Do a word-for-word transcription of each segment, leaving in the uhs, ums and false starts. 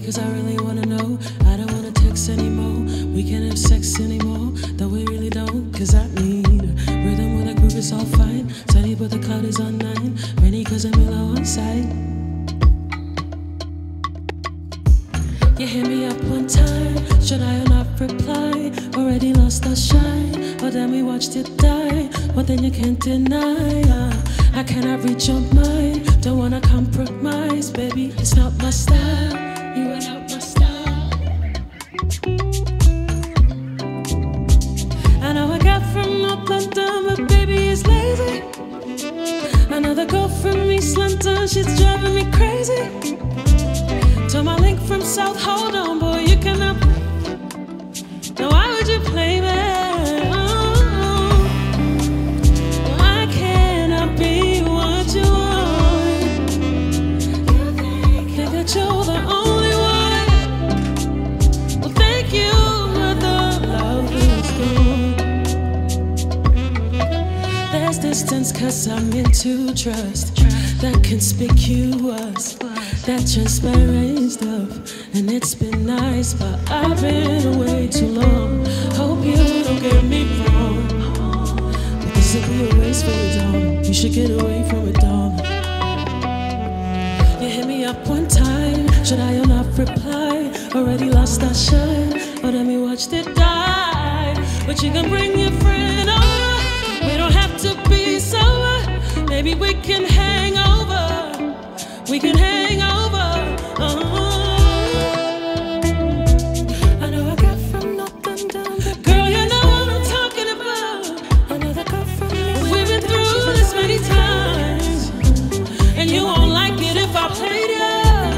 cause I really wanna know. I don't wanna text anymore. We can't have sex anymore, though we really don't. Cause I need a rhythm with a groove, it's all fine. Sunny but the cloud is on nine. Rainy cause I'm low on sight. You hit me up one time, should I or not reply? Already lost our shine, but then we watched it die. One thing you can't deny, uh, I cannot reach your mind. Don't wanna compromise, baby, it's not my style. You are not my style. I know I got from North London, but baby is lazy. Another girl from East London, she's driving me crazy. To my link from South, hold on, boy, you cannot. Now why would you play me? Oh, why can't I be what you want? Think that you're the only one. Well, thank you, but the love is gone. There's distance cause I'm into trust. That conspicuous, that transparent stuff. And it's been nice, but I've been away too long. Hope you don't get me wrong, but this will be a race for the dawn. You should get away from it, dawn. You hit me up one time, should I or not reply? Already lost our shine, but then we watched it die. But you can bring your friend over. We don't have to be sober. Maybe we can hang over. We can hang over. Oh. I know I got from North London. Girl, you know what I'm talking about. Another girl from me. We've been through this many times, and you won't like it if I played you.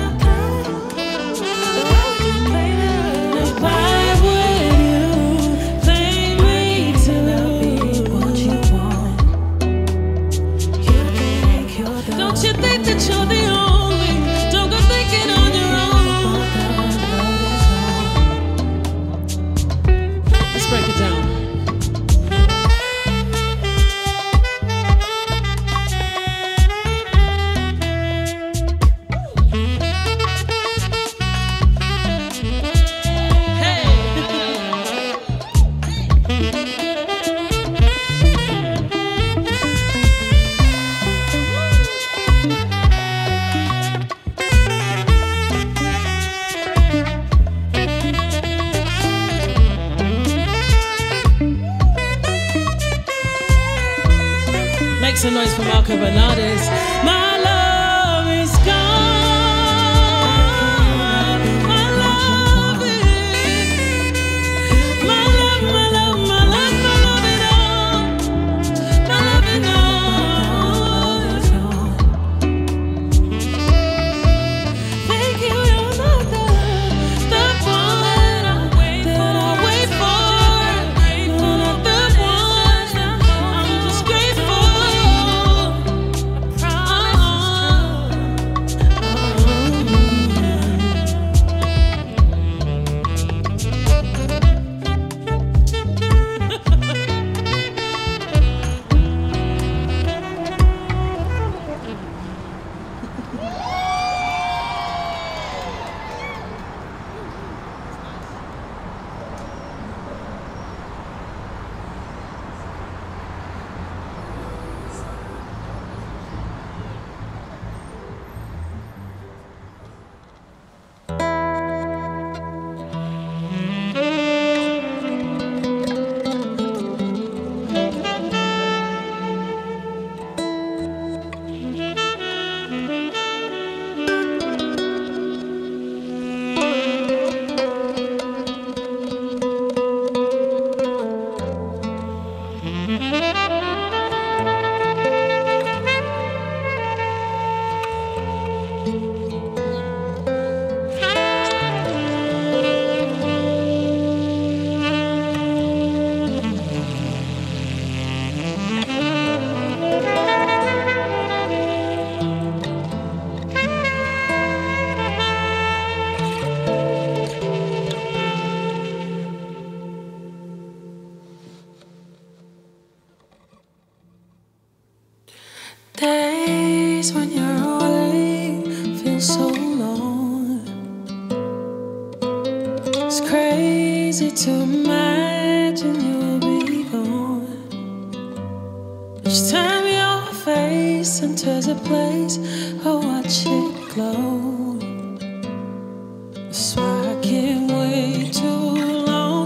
Why would you play me to what you want? Don't you think that you're the only? Don't go thinking on your own. Let's break it down. Make some noise for Marco Bernardes. My love is gone. My love is. My love, my love, my love, my love it all. My love it all. Thank you, you're not the, the one that I wait for. That I wait for. You're not the one. I'm just grateful. Days when you're away feel so long. easy to imagine you'll be gone. Each time your face enters a place, I watch it glow. That's why I can't wait too long.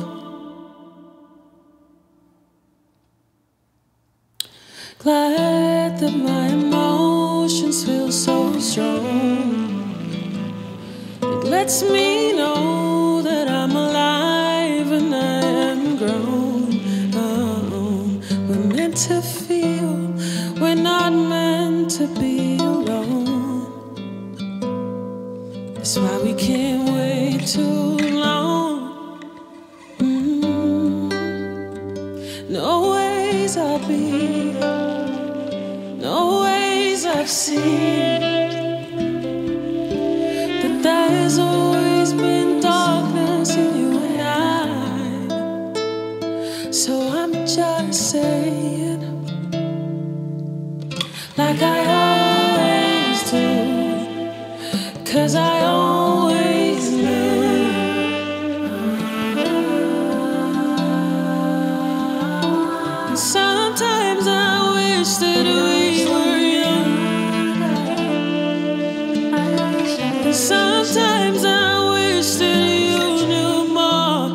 Glad that my emotions feel so strong. It lets me know that I'm alive and I am grown. Oh, we're meant to feel, we're not meant to be alone. That's why we can't wait too long. Mm-hmm. No ways I'll be, no ways I've seen, that there's always been darkness in you and I. So I'm just saying, like I always do, 'cause I always knew. And sometimes I wish that we were young. And sometimes I wish that you knew more.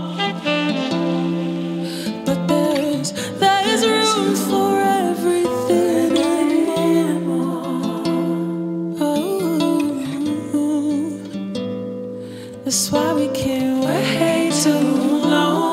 But there's, there's room for everything and more. Oh, that's why we can't wait too long.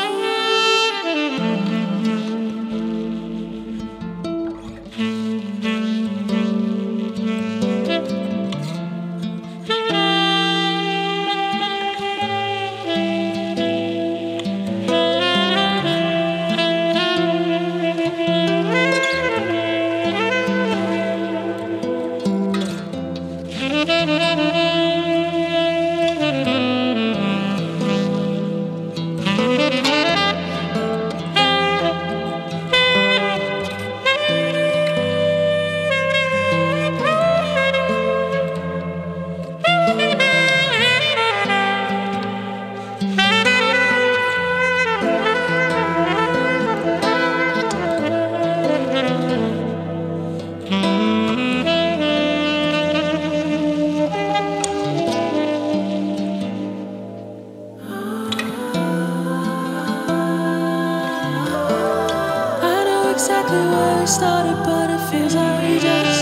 Exactly where it started, but it feels like we just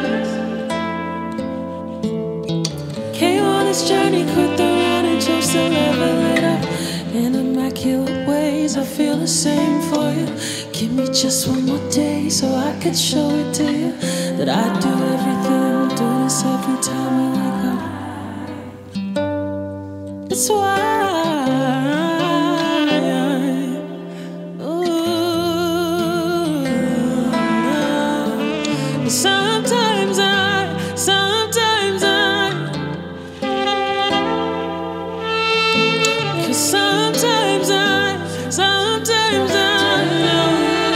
came on this journey, quit the run and chose to level it up. In immaculate ways, I feel the same for you. Give me just one more day so I could show it to you that I do everything, do this every time we wake up. That's why. Sometimes I, sometimes I, 'cause sometimes I, sometimes I know,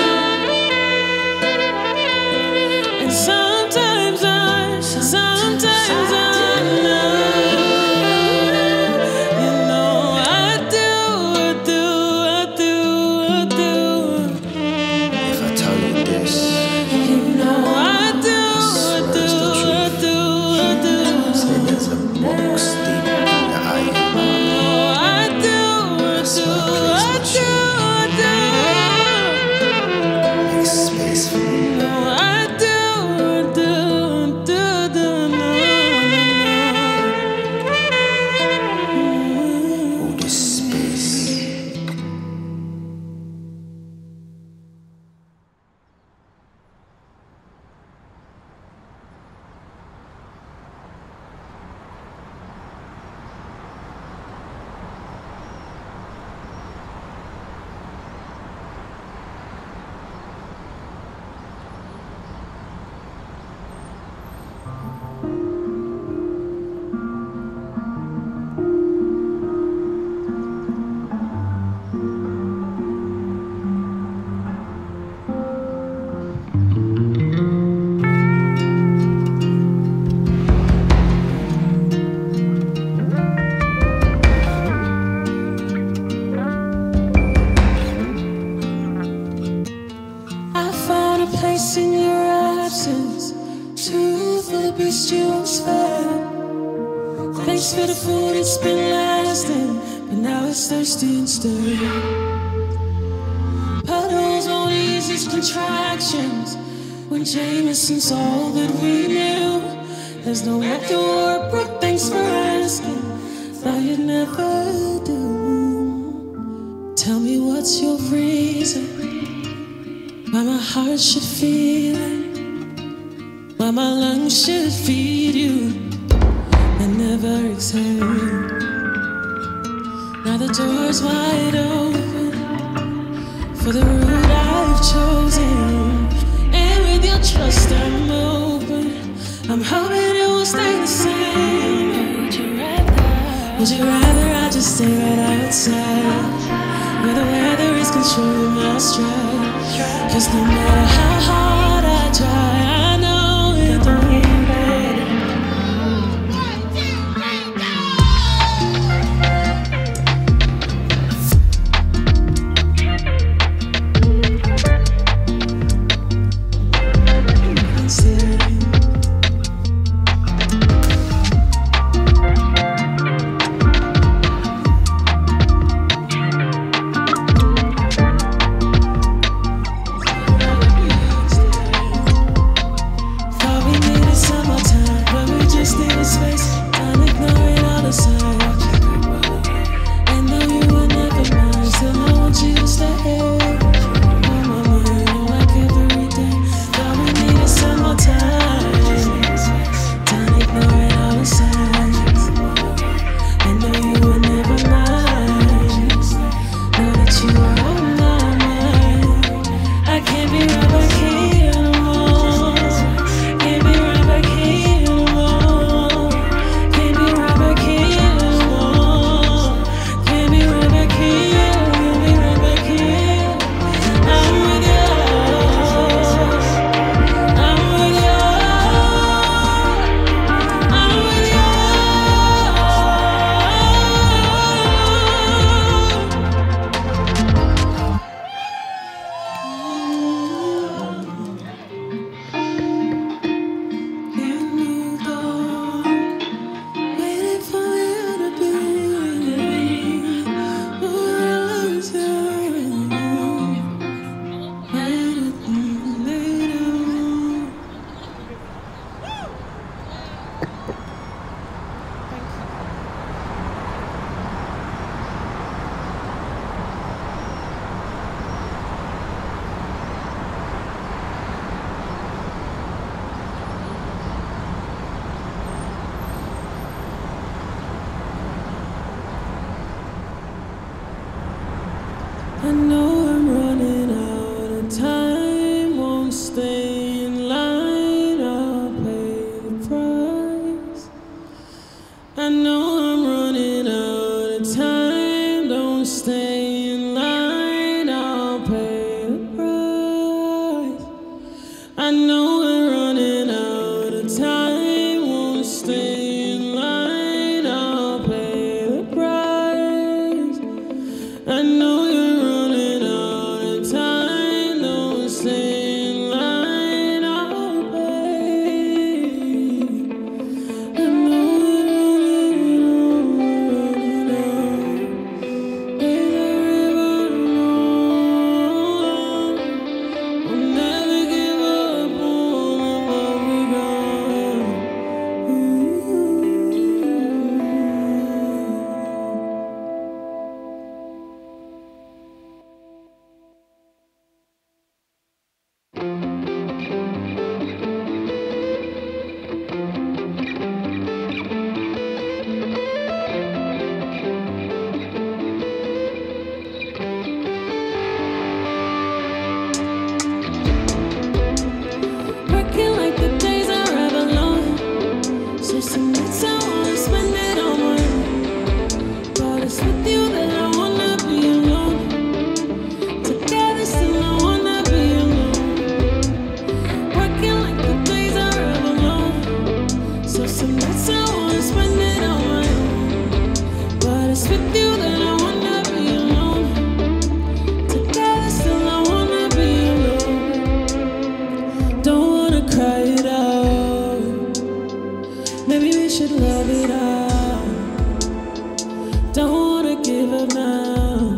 and sometimes I, sometimes I know, you know. the beast you once fed. Thanks for the food, it's been lasting, but now it's thirsty instead. Puddles won't ease its contractions when Jameson's all that we knew. There's no after war, Brooke, thanks for asking. Thought you'd never do. Tell me what's your reason why my heart should feel it, why my lungs should feed you and never exhale. Now the door's wide open for the route I've chosen, and with your trust I'm open. I'm hoping it will stay the same. Would you rather, would you rather I just stay right outside where the weather is controlling my stride? Cause no matter how hard I try, I know it don't matter. should love it out. Don't wanna give up now.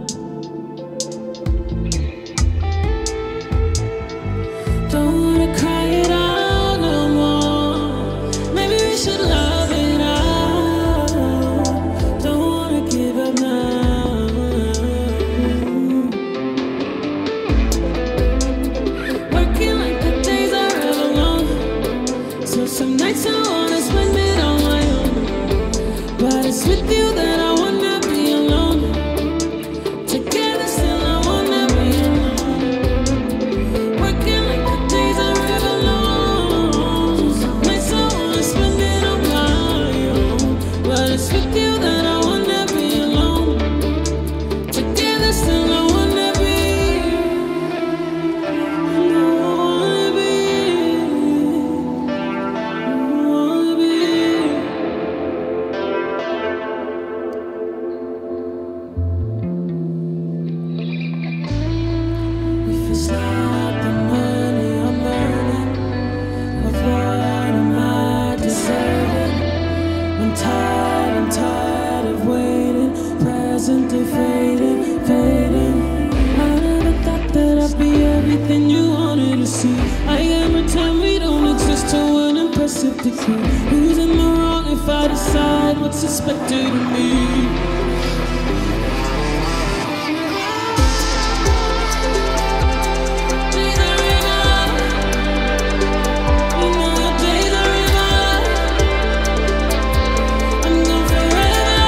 Don't wanna cry it out no more. Maybe we should love it out. Don't wanna give up now. Working like the days are ever long. So some nights I wanna spend it on my own, but it's with you that I wanna be alone. Together still I wanna be alone. Working like the days are ever long. Some nights I wanna spend it on my own, but it's with you that I wanna be alone. Together still I wanna be. I wanna be. If it's not the money I'm earning, of what am I deserving? I'm tired, I'm tired of waiting, present day fading, fading. I never thought that I'd be everything you wanted to see. I am pretend we don't exist to an impressive degree. Who's in the wrong if I decide what's expected of me? Days are enough. You know your days are enough. I'm gone forever.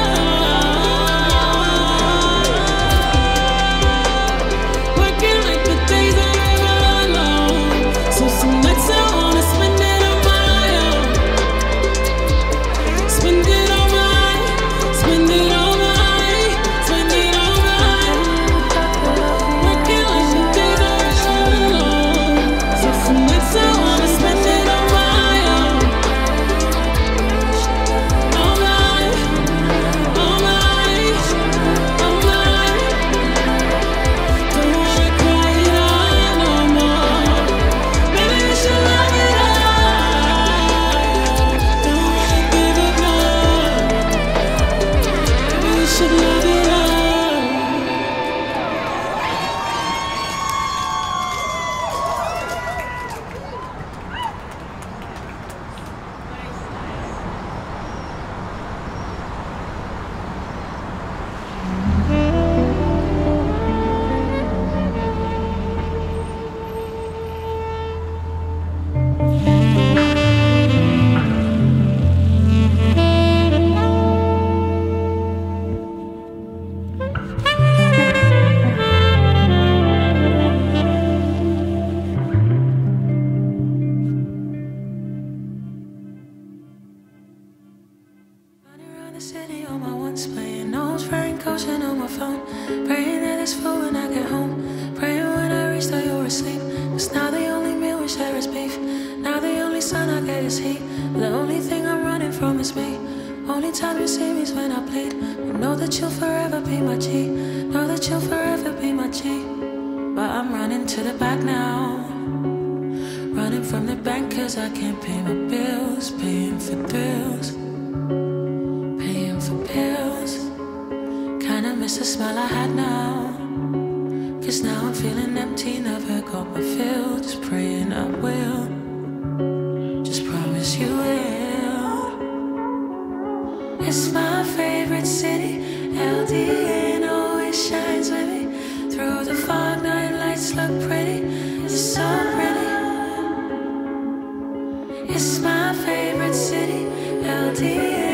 Working like the days are ever long. So some nights I wanna spend it on my own. Spend it on my, spend it on my, spend it on my. Working like the days are ever long. So some nights I wanna spend it on my own. On my, on my, on my. Don't wanna cry it out no more. Maybe we should love it out. Don't wanna give up now. Maybe we should love it out. Running around the city on my ones, playing notes, wearing caution on my phone, praying that it's full when I get home, praying when I reach that you're asleep. 'Cause now the only meal we share is beef. Now the only sun I get is heat. The only thing I'm running from is me. Only time you see me is when I bleed. I know that you'll forever be my G. Know that you'll forever be my G. But I'm running to the back now. Running from the bank 'cause I can't pay my bills. Paying for thrills, paying for pills. Kinda miss the smile I had now. 'Cause now I'm feeling empty, never got my fill. Just praying I will. Just promise you will. It's my favorite city. L D N always shines with me. Through the fog, night lights look pretty. It's so pretty. It's my favorite city. L D N